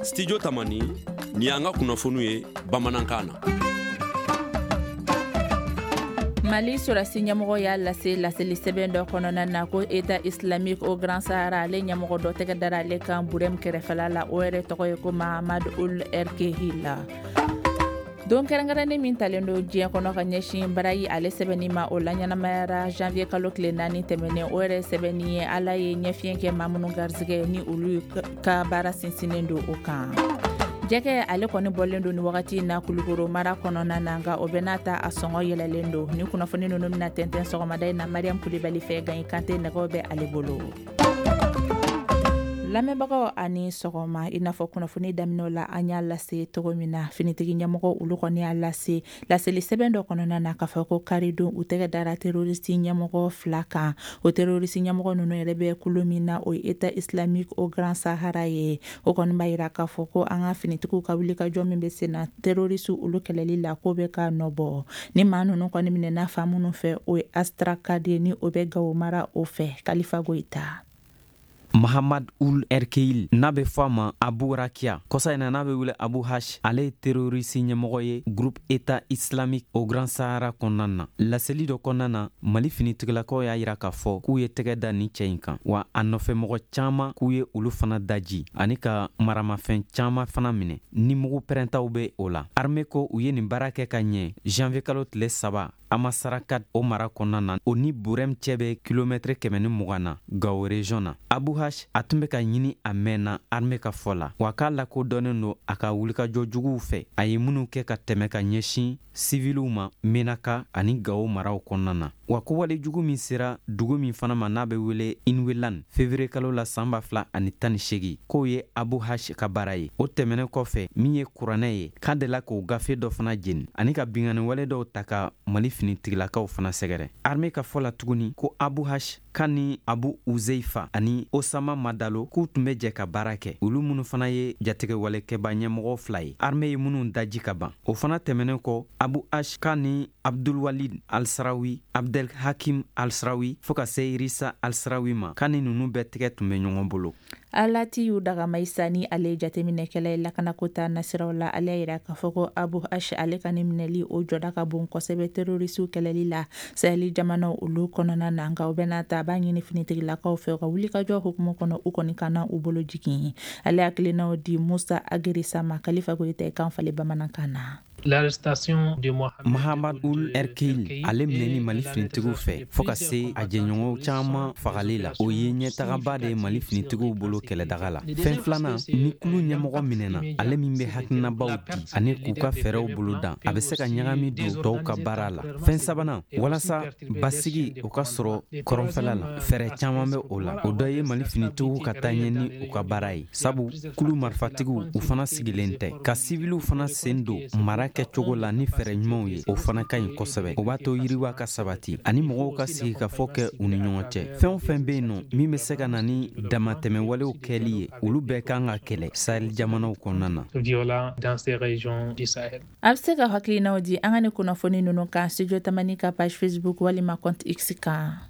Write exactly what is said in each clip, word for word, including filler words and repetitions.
Studio Tamani ni anga kunnafoniw ye bamanankan na. Mali surasi ɲɛmɔgɔ y'a lase laseli sɛbɛn dɔ kɔnɔna na ko État islamique au Grand Sahara ale ɲɛmɔgɔ dɔ tɛgɛ dara ale kan Burem kɛrɛfɛla la o yɛrɛ tɔgɔ ye ko Mahamad Ould Erkehil la. Don kɛrɛnkɛrɛnnen min talen don diɲɛ kɔnɔ ka ɲɛsin Barayi ale sɛbɛnni ma o la ɲɛnamayara janvier kalo tile naani tɛmɛnen o yɛrɛ sɛbɛnni ye Ala ye ɲɛfiɲɛ kɛ maa minnu garisɛgɛ ni olu ka baara sinsinnen don o kan. Jɛgɛ ale kɔni bɔlen don ni wagati na Kulukoro mara kɔnɔna na nka o bɛ n'a ta a sɔngɔ yɛlɛlen don ni kunnafoni ninnu bɛna tɛntɛn sɔgɔmada in na Mariam Kulibali fɛ Gaye Kante nɛgɛw bɛ ale bolo. Lamɛnbagaw ani sɔgɔma i n'a fɔ kunnafoni daminɛw la an y'a lase cogo min na finitigi ɲɛmɔgɔ olu kɔni y'a lase laseli sɛbɛn dɔ kɔnɔna na k'a fɔ ko karidon u tɛgɛ dara terroriste ɲɛmɔgɔ fila kan o terroriste ɲɛmɔgɔ ninnu yɛrɛ bɛ kulo min na o ye État islamique au Grand Sahara ye o kɔni b'a yira k'a fɔ ko an ka finitigiw ka wuli ka jɔ min bɛ sen na terroriste olu kɛlɛli la ko bɛ ka nɔbɔ ni maa ninnu kɔni minɛna fan minnu fɛ o ye Astra Kade ni o bɛ Gawo mara o fɛ Kalifa Goita. Mahamad Ould Erkehil n'a bɛ fɔ a ma Abu Rakia kɔsa in na n'a bɛ wele Abu Hash ale ye terroriste ɲɛmɔgɔ ye groupe État islamique au Grand Sahara kɔnɔna na laseli dɔ kɔnɔna na Mali finitigilakaw y'a yira k'a fɔ k'u ye tɛgɛ da ni cɛ in kan wa a nɔfɛmɔgɔ caman k'u ye olu fana daji ani ka maramafɛn caman fana minɛ ni mugu pɛrɛntaw bɛ o la armée ko u ye nin baara kɛ ka ɲɛ janvier kalo tile saba Amasarakat o mara kɔnɔna na o ni Burem cɛ bɛ kilomètre kɛmɛ ni mugan na Gawo région na Abu Hash a tun bɛ ka ɲini a mɛnna armée ka fɔ la wa k'a lakodɔnnen don a ka wulikajɔ juguw fɛ a ye minnu kɛ ka tɛmɛ ka ɲɛsin civiliw ma Menaka ani Gawo maraw kɔnɔna na wa ko wale jugu min sera dugu min fana ma n'a bɛ wele Inwelan février kalo la san ba fila ani tan ni seegin k'o ye Abu Hash ka baara ye o tɛmɛnen kɔfɛ min ye kuranɛ ye k'a delila k'o gafe dɔ fana jeni ani ka bingani wale dɔw ta ka Mali finitigilakaw fana sɛgɛrɛ armée ka fɔ la tuguni ko Abu Hash kan ni Abu Uzeifa ani Osama Madalo k'u tun bɛ jɛ ka baara kɛ olu minnu fana ye jatigɛwalekɛba ɲɛmɔgɔ fila ye armée ye minnu daji ka ban o fana tɛmɛnen kɔ Abu Hash kan ni Abdulwalid Al-Sarawi Abdel Hakim Al-Sarawi fo ka se Irisa Al-Sarawi ma kan ni ninnu bɛɛ tɛgɛ tun bɛ ɲɔgɔn bolo Alati y'u dagama isa ni ale jateminɛkɛla ye lakanakota nasiraw la ale y'a yira k'a fɔ ko Abu Hash ale ka ni minɛli o jɔda ka bon kosɛbɛ terroriste kɛlɛli la Saheli jamanaw olu kɔnɔna na nka o bɛ n'a ta a b'a ɲini finitigilakaw fɛ ka wuli ka jɔ hukumu kɔnɔ u kɔni kana u bolo jigin ale hakilinaw di Musa Agerisa ma Kalifa Goyita kan fali bamanankan na. L'arrestation de Mahamad Ould Erkehil ale minɛni Mali finitigiw fɛ fo ka se a jɛɲɔgɔnw caman fagali la o ye ɲɛtagaba de Mali finitigiw bolo kɛlɛdaga la fɛn filanan ni kulu ɲɛmɔgɔ minɛna ale min bɛ hakilinabaw di ani k'u ka fɛɛrɛw bolo dan a bɛ se ka ɲagami don tɔw ka baara la fɛn sabanan walasa basigi o ka sɔrɔ kɔrɔnfɛla la fɛɛrɛ caman bɛ o la o dɔ ye Mali finitigiw ka taa ɲɛ ni u ka baara ye sabu kulu marifatigiw u fana sigilen tɛ ka civiliw fana sen don mara kɛ cogo la ni fɛɛrɛ ɲumanw ye o fana ka ɲi kosɛbɛ o b'a to yiriwa ka sabati ani mɔgɔw ka sigi ka fɔ kɛ u ni ɲɔgɔn cɛ fɛn o fɛn bɛ yen nɔ min bɛ se ka na ni damatɛmɛwalew kɛli ye olu bɛɛ kan ka kɛlɛ Sahel jamanaw kɔnɔna na a bɛ se ka hakilinaw di an ka ni kunnafoni ninnu kan Studio Tamani ka page Facebook walima compte X kan.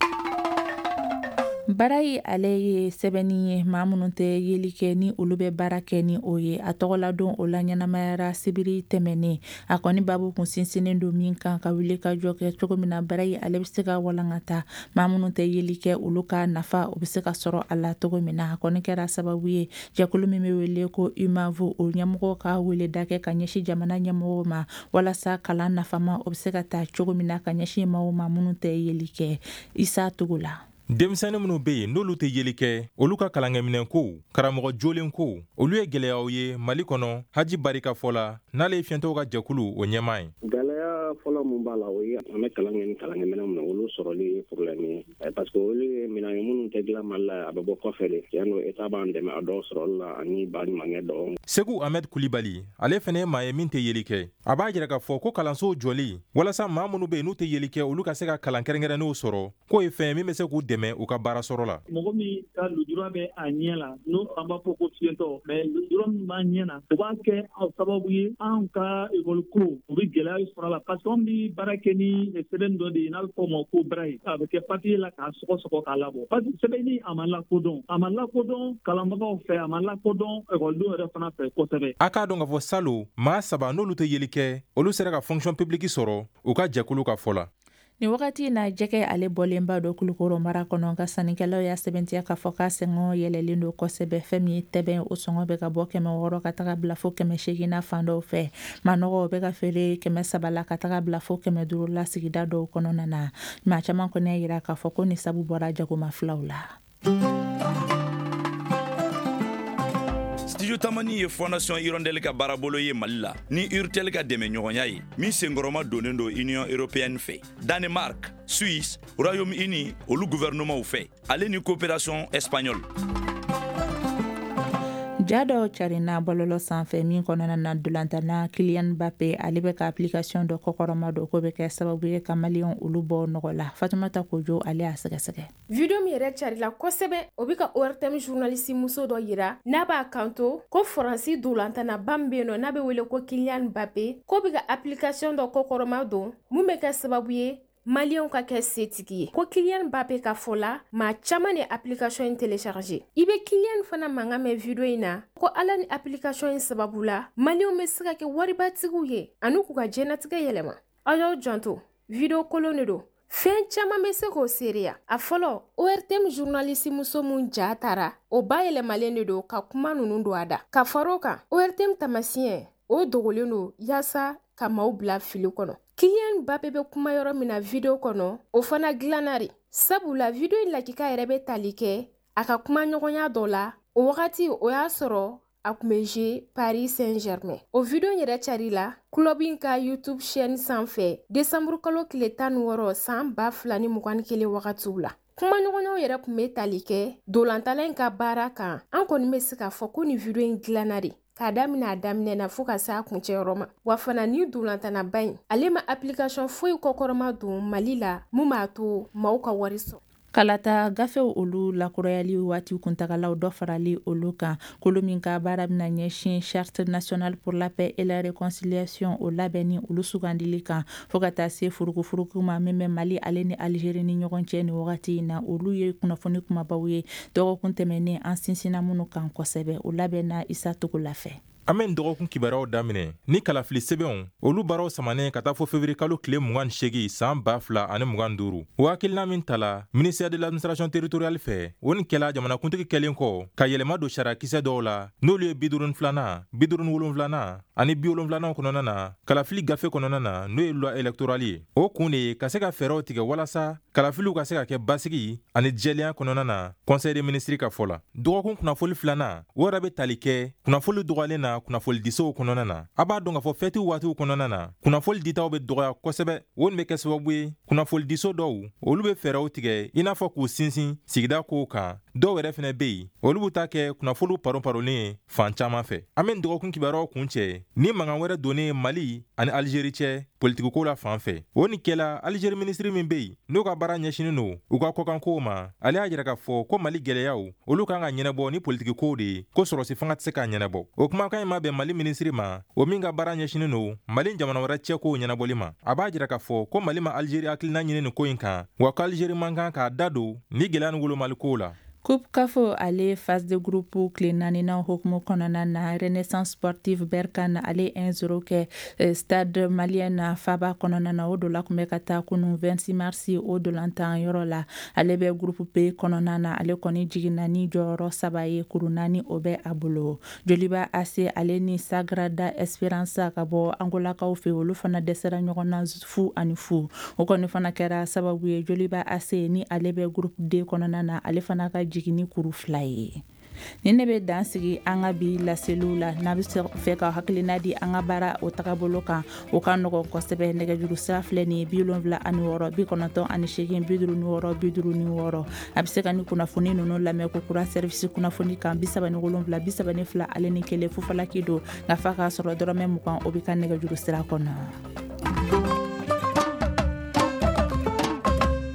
Barayi ale ye sɛbɛnni ye maa minnu tɛ yeli kɛ ni olu bɛ baara kɛ ni o ye a tɔgɔladon o la ɲɛnamayara sibiri tɛmɛnen a kɔni babu kun sinsinnen don min kan ka wuli ka jɔ kɛ cogo min na Barayi ale bɛ se ka walankata maa minnu tɛ yeli kɛ olu ka nafa o bɛ se ka sɔrɔ a la cogo min na a kɔni kɛra sababu ye jɛkulu min bɛ wele ko U M A V o ɲɛmɔgɔ ka wele da kɛ ka ɲɛsin jamana ɲɛmɔgɔw ma walasa kalan nafama o bɛ se ka taa cogo min na ka ɲɛsin maaw ma minnu tɛ yeli kɛ Isa Togo la. Denmisɛnnin minnu bɛ yen n'olu tɛ yeli kɛ olu ka kalankɛminɛn ko karamɔgɔ jolen ko olu ye gɛlɛyaw ye Mali kɔnɔ Haji Barika fɔ la n'ale ye fiɲɛtɔw ka jɛkulu o ɲɛmaa ye. Gɛlɛya fɔlɔ mun b'a la o ye an bɛ kalan kɛ ni kalankɛminɛn minnu olu sɔrɔli ye problème ye parce que olu ye minɛn ye minnu tɛ dilan Mali la a bɛ bɔ kɔfɛ de tiɲɛ don État b'an dɛmɛ a dɔw sɔrɔli la ani baɲumankɛ dɔw. Segu Ahmed Kulibali ale fana ye maa ye min tɛ yeli kɛ a b'a jira k'a fɔ ko kalansow jɔli walasa maa minnu bɛ yen n'u tɛ yeli kɛ olu ka se ka kalan kɛrɛnkɛrɛnnenw sɔrɔ k'o ye fɛn min bɛ se k'u dɛmɛ u ka baara sɔrɔ la. Mɔgɔ min ka lujura bɛ a ɲɛ la n'o an b'a fɔ ko fiyɛntɔ mais lujura min b'a ɲɛ na o b'a kɛ aw sababu ye an ka école ko u bɛ gɛlɛya sɔrɔ a la parce federation bi baara kɛ ni sɛbɛn dɔ de ye n'a bɛ fɔ o ma ko braille a bɛ kɛ papier la k'a sɔgɔsɔgɔ k'a labɔ parce que sɛbɛnni a ma lakodɔn a ma lakodɔn kalanbagaw fɛ a ma lakodɔn ekɔlidenw yɛrɛ fana fɛ kosɛbɛ. A k'a dɔn k'a fɔ salon maa saba n'olu tɛ yeli kɛ olu sera ka fonction publique sɔrɔ u ka jɛkulu ka fɔ la. ni wagati na jɛgɛ ale bɔlenba dɔ kulukoro mara kɔnɔ ka sannikɛlaw y'a sɛbɛntiya k'a fɔ k'a sɛngɔ yɛlɛlen don kosɛbɛ fɛn min ye tɛbɛn o sɔngɔ bɛ ka bɔ kɛmɛ wɔɔrɔ ka taga bila fo kɛmɛ seegin fan dɔw fɛ manɔgɔw bɛ ka feere kɛmɛ saba la ka taga bila fo kɛmɛ duuru la sigida dɔw kɔnɔna na maa caman kɔni y'a yira k'a fɔ ko ni sabu bɔra jagoma filaw la. Studio Tamani ye Fondation Hirondelle ka baarabolo ye Mali la ni Urtel ka dɛmɛ ɲɔgɔnya ye min senkɔrɔma donnen do Union Européenne fɛ Danemark, Suisse, Royaume-Uni olu gouvernement fɛ ale ni coopération espagnole. Jado charina bololo sanfɛ min kɔnɔna na dolantana Kylian Mbappé ale bɛ ka application dɔ kɔkɔrɔma dɔ ko bɛ kɛ sababu ye ka maliyɛn olu bɔ nɔgɔ la. Fatumata Kojo ale y'a sɛgɛsɛgɛ. Video mi yɛrɛ carila kosɛbɛ o bɛ ka O R T M journaliste muso dɔ yira n'a b'a kanto ko Faransi dolantana ba min bɛ yen nɔ n'a bɛ wele ko Kylian Mbappé ko bɛ ka application dɔ kɔkɔrɔma don mun bɛ kɛ sababu ye Maliyɛnw ka kɛ setigi ye ko Kylian Mbappé ka fɔ la maa caman ni application in télécharger i bɛ Kylian fana mankan mɛn video in na ko ala ni application in sababu la Maliyɛnw bɛ se ka kɛ waribatigiw ye ani k'u ka diɲɛlatigɛ yɛlɛma aw y'aw janto video kolon de don fɛn caman bɛ se k'o seereya a fɔlɔ O R T M journaliste muso mun ja taara o bayɛlɛmalen de don ka kuma ninnu don a da ka far'o kan O R T M tamasiyɛn o dogolen don yaasa ka maaw bila fili kɔnɔ. Kylian Mbappé bɛ kuma yɔrɔ min na video kɔnɔ o fana dilanna de sabula video in lakika yɛrɛ bɛ tali kɛ a ka kuma ɲɔgɔnya dɔ la o wagati o y'a sɔrɔ a kun bɛ jouer Paris Saint-Germain o video in yɛrɛ carila club in ka YouTube chaîne sanfɛ décembre kalo tile tan ni wɔɔrɔ san ba fila ni mugan ni kelen wagatiw la kuma ɲɔgɔnyaw yɛrɛ kun bɛ tali kɛ dolantala in ka baara kan an kɔni bɛ se k'a fɔ ko ni video in dilanna de k'a daminɛ a daminɛ na fo ka se a kuncɛyɔrɔ ma wa fana ni dolantanaba in ale ma application foyi kɔkɔrɔma don Mali la mun b'a to maaw ka wari sɔrɔ. Kalata gafew olu lakurayali waati kuntagalaw dɔ farali olu kan kolo min ka baara bɛna ɲɛsin charte nationale pour la paix et la réconciliation o labɛnni olu sugandili kan fo ka taa se furukufuruku ma min bɛ Mali ale ni Algérie ni ɲɔgɔn cɛ ni wagati in na olu ye kunnafoni kumabaw ye dɔgɔkun tɛmɛnen an sinsinna minnu kan kosɛbɛ o labɛnna Isa Togo la fɛ. An bɛ dɔgɔkun kibaruyaw daminɛ ni kalafili sɛbɛnw olu baaraw samanen ka taa fɔ février kalo tile mugan ni seegin san ba fila ani mugan ni duuru o hakilina min tala ministère de l'administration territoriale fɛ o nin kɛla jamanakuntigi kɛlen kɔ ka yɛlɛma don sariya kisɛ dɔw la n'olu ye bi duuru ni filanan bi duuru ni wolonfilanan ani bi wolonfilanaw kɔnɔna na kalafili gafe kɔnɔna na n'o ye loi électorale ye o kun de ye ka se ka fɛɛrɛw tigɛ walasa kalafiliw ka se ka kɛ basigi ani jɛlenya kɔnɔna na conseil des ministres ka fɔ la dɔgɔkun kunnafoli filanan o yɛrɛ bɛ tali kɛ kunnafoli dɔgɔyalen na kunnafoli disow kɔnɔna na a b'a dɔn k'a fɔ fɛtiw waatiw kɔnɔna na kunnafoli ditaw bɛ dɔgɔya kosɛbɛ o nin bɛ kɛ sababu ye kunnafoli diso dɔw olu bɛ fɛɛrɛw tigɛ i n'a fɔ k'u sinsin sigida kow kan dɔw yɛrɛ fɛnɛ bɛ yen olu b'u ta kɛ kunnafoliw paron-paronlen ye fan caman fɛ an bɛ dɔgɔkun kibaruyaw kun cɛ ni mankan wɛrɛ donnen Mali ani Algérie cɛ politikiko la fan fɛ o nin kɛla Algérie ministre min bɛ yen n'o ka baara ɲɛsinin don u ka kɔkankow ma ale y'a jira k'a fɔ ko Mali gɛlɛyaw olu kan ka ɲɛnabɔ ni politikikow de ye ko sɔrɔsi fanga tɛ se k'a ɲɛnabɔ o kumakan in ma bɛn Mali ministre ma o min ka baara ɲɛsinin don Mali jamana wɛrɛ cɛkow ɲɛnabɔli ma a b'a jira k'a fɔ ko Mali ma Algérie hakilina ɲini nin ko in kan wa ko Algérie man kan k'a da don ni gɛlɛya ni wolomalikow la. Coupe Kafo ale phase de groupe clé nanina hokumu kɔnɔna na Renaissance sportive Berkane ale one zero kɛ stade malien na Faba kɔnɔna na o do la kun bɛ ka taa kunu vingt-six mars o dolantan yɔrɔ la ale bɛ groupe P kɔnɔna na ale kɔni jiginna ni jɔyɔrɔ saba ye kuru naani o bɛ a bolo Joliba A C ale ni Sagrada Esperança ka bɔ Angolakaw fɛ olu fana dɛsɛra ɲɔgɔn na fu ani fu o kɔni fana kɛra sababu ye Joliba A C ni ale bɛ groupe D kɔnɔna na ale fana ka jigini kuru fila ye ni ne bɛ dan sigi an ka bi laseliw la n'a bɛ fɛ ka hakilina di an ka baara o tagabolo kan o ka nɔgɔn kosɛbɛ nɛgɛjuru sira filɛ nin ye bi wolonwula ani wɔɔrɔ bi kɔnɔntɔn ani seegin bi duuru ni wɔɔrɔ bi duuru ni wɔɔrɔ a bɛ se ka ni kunnafoni ninnu lamɛn ko kura service kunnafoni kan bi saba ni wolonwula bi saba ni fila ale ni kelen fufalaki don nka fa k'a sɔrɔ dɔrɔmɛ mugan o bɛ ka nɛgɛjuru sira kɔnɔ.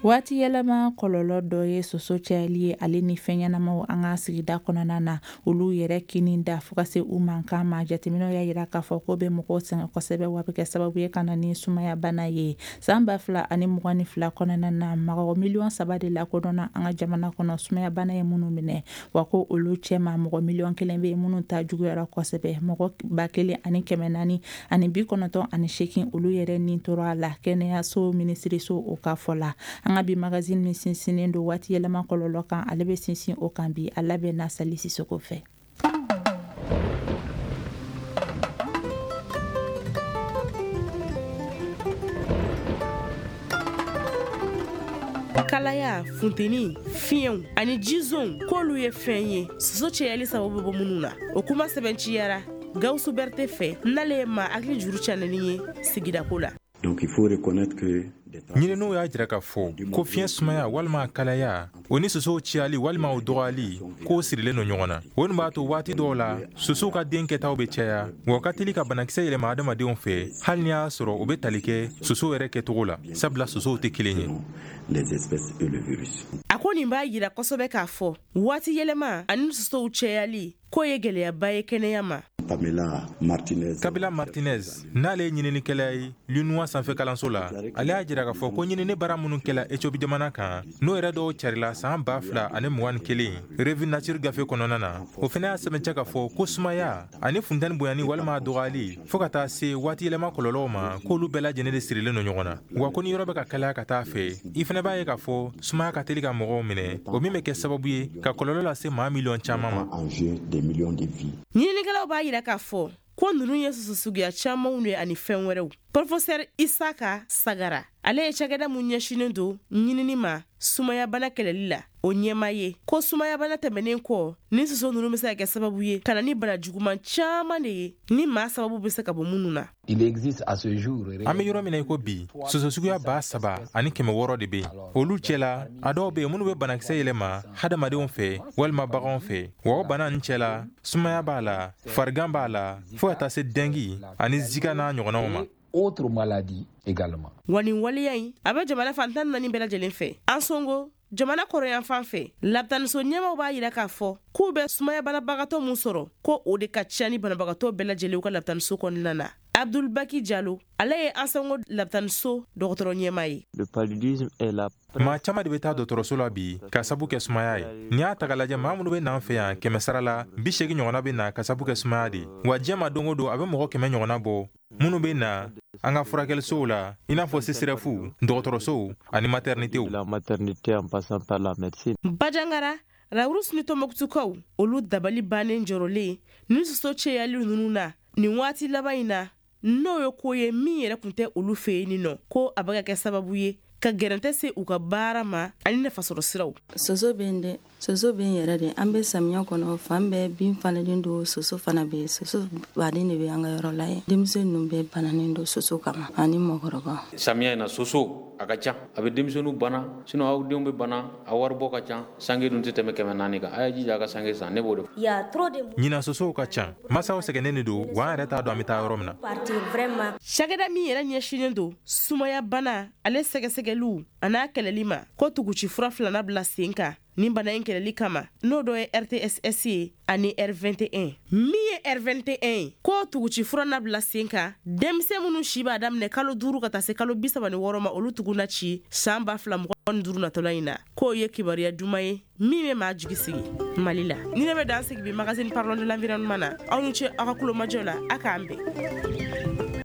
Waati yɛlɛma kɔlɔlɔ dɔ ye soso cayali ye ale ni fɛnɲɛnamaw an ka sigida kɔnɔna na olu yɛrɛ kinin da fo ka se u man kan ma. Jateminɛw y'a yira k'a fɔ ko bɛ mɔgɔw sɛgɛn kosɛbɛ wa bɛ kɛ sababu ye ka na ni sumaya bana ye. San ba fila ani mugan ni fila kɔnɔna na mɔgɔ miliyɔn saba de lakodɔnna an ka jamana kɔnɔ sumaya bana ye minnu minɛ wa ko olu cɛma mɔgɔ miliyɔn kelen bɛ minnu ta juguyara kosɛbɛ. Mɔgɔ ba kelen ani kɛmɛ naani ani bi kɔnɔntɔn ani seegin olu yɛrɛ nin tora a la kɛnɛyaso minisiriso o ka fɔ la. An ka bi magazine min sinsinnen don waati yɛlɛma kɔlɔlɔ kan ale bɛ sinsin o kan bi a labɛnna Sali Sisoko fɛ. Kalaya, funteni, fiɲɛw ani jizon k'olu ye fɛn ye soso cɛyali sababu bɛ minnu na o kuma sɛbɛnciyara Gawusu Bɛrite fɛ n'ale ye maa hakili juru canɛni ye sigidako la. Donc il faut reconnaître que ɲininiw y'a jira k'a fɔ ko fiɲɛ sumaya walima kalaya o ni sosow ciyali walima o dɔgɔyali k'o sirilen no ɲɔgɔn na. O nin b'a to waati dɔw la sosow ka den kɛtaw bɛ caya wa o ka teli ka banakisɛ yɛlɛma adamadenw fɛ hali ni y'a sɔrɔ o bɛ tali kɛ sosow yɛrɛ kɛcogo la sabula sosow tɛ kelen ye. les espèces et le virus. A ko nin b'a yira kosɛbɛ k'a fɔ waati yɛlɛma ani sosow cɛyali k'o ye gɛlɛyaba ye kɛnɛya ma. Pamela Martinez. Kabila Martinez n'ale ye ɲininikɛla ye Lunua sanfɛ kalanso la ale y'a jira k'a fɔ ko ɲinini baara minnu kɛla Ethiopie jamana kan n'o yɛrɛ dɔw carila san ba fila ani mugan ni kelen Revue Nature gafe kɔnɔna na o fana y'a sɛbɛntiya k'a fɔ ko sumaya ani funtɛni bonyani walima dɔgɔyali fo ka taa se waati yɛlɛma kɔlɔlɔw ma k'olu bɛɛ lajɛlen de sirilen no ɲɔgɔn na wa ko ni yɔrɔ bɛ ka kalaya ka taa fɛ i fana b'a ye k'a fɔ sumaya ka teli ka mɔgɔw minɛ o min bɛ kɛ sababu ye ka kɔlɔlɔ lase maa miliyɔn caman ma. Ɲininikɛlaw b'a yira k'a fɔ ko ninnu ye soso suguya camanw ye ani fɛn wɛrɛw. Professeur Isaka Sagara ale ye cakɛda mun ɲɛsinen don ɲinini ma sumaya bana kɛlɛli la o ɲɛma ye ko sumaya bana tɛmɛnen kɔ ni soso ninnu bɛ se ka kɛ sababu ye ka na ni bana juguman caman de ye ni maa sababu bɛ se ka bɔ minnu na. Il existe à ce jour. An bɛ yɔrɔ min na i ko bi soso suguya ba saba ani kɛmɛ wɔɔrɔ de bɛ yen olu cɛla a dɔw bɛ yen minnu bɛ banakisɛ yɛlɛma hadamadenw fɛ walima baganw fɛ wa o bana ninnu cɛla sumaya b'a la farigan b'a la fo ka taa se dengi ani zika n'a ɲɔgɔnnaw ma. Autre maladie également. Wa nin waleya in a bɛ jamana fantan naani bɛɛ lajɛlen fɛ. An sɔngo jamana kɔrɔyan fan fɛ labitaniso ɲɛmaw b'a yira k'a fɔ k'u bɛ sumaya banabagatɔ mun sɔrɔ ko o de ka ca ni banabagatɔ bɛɛ lajɛlen ka labitaniso kɔnɔna na. Abdul Baki Diallo ale ye an sɔngo labitaniso dɔgɔtɔrɔ ɲɛma ye. Le paludisme est la maa caman de bɛ taa dɔgɔtɔrɔso la bi ka sabu kɛ sumaya ye. N'i y'a ta ka lajɛ maa minnu bɛ n'an fɛ yan kɛmɛ sara la bi seegin ɲɔgɔnna bɛ na ka sabu kɛ sumaya de wa diɲɛ ma don o don a bɛ mɔgɔ kɛmɛ ɲɔgɔnna bɔ minnu bɛ na an ka furakɛlisow la i n'a fɔ C S R F dɔgɔtɔrɔsow ani maternitéw. La maternité en passant par la médecine. Bajangara Rawurus ni Tombouctou olu dabali bannen jɔrɔlen ni soso cɛyali ninnu na nin waati laban in na n'o ye ko ye min yɛrɛ kun tɛ olu fɛ yen nɔ ko a bɛ ka kɛ sababu ye ka gɛrɛntɛ se u ka baara ma ani nafasɔrɔ siraw. Soso bɛ yen dɛ soso bɛ yen yɛrɛ de an bɛ samiya kɔnɔ fan bɛɛ bin fanalen don soso fana bɛ yen soso baden de bɛ an ka yɔrɔ la ye denmisɛnnin ninnu bɛɛ bananen don soso kama ani mɔgɔkɔrɔba. Samiya in na soso a ka ca a bɛ denmisɛnninw bana sinon aw denw bɛ bana a wari bɔ ka ca sange dun tɛ tɛmɛ kɛmɛ naani kan a y'a jija a ka sange san ne b'o de fɔ. Ya trop de ɲinan sosow ka ca masaw sɛgɛnnen de don wa an yɛrɛ t'a dɔn an bɛ taa yɔrɔ min na. Cakɛda min yɛrɛ ɲɛsinen don sumaya bana ale sɛgɛsɛgɛliw a n'a kɛlɛli ma ko tuguci fura filanan bila sen kan nin bana in kɛlɛli kama n'o dɔ ye R T S S ye ani R vingt et un min ye R vingt et un ye ko tuguci fura na bila sen kan denmisɛn minnu si b'a daminɛ kalo duuru ka taa se kalo bi saba ni wɔɔrɔ ma olu tugu na ci san ba fila mugan ni duuru natɔla in na k'o ye kibaruya duman ye min bɛ maa jigi sigi Mali la ni ne bɛ dan sigi bi magazine Parlons de l'environnement na aw ni ce aw ka kulomajɔ la a k'an bɛn.